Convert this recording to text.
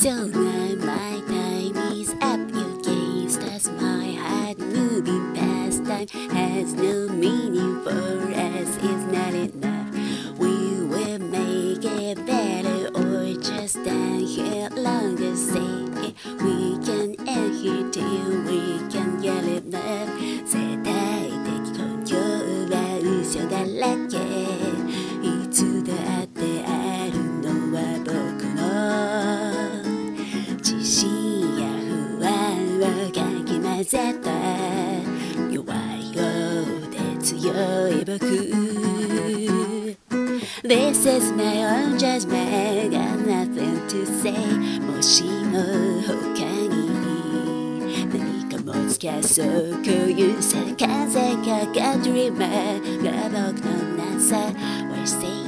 So now my time is up. You can't start my heart moving past time. Has no meaning for us, it's not enough. We will make it better or just stand here longer. Say we can end here till we can get enough. 世代的根拠は嘘だらけ。いつだってあるのは僕の自信や不安をかき混ぜた弱いようで強い僕。This is my own judgment, got nothing to say. もしも他に何かもつかそうこういうさ風がか Dreamer が僕のなさ We're saying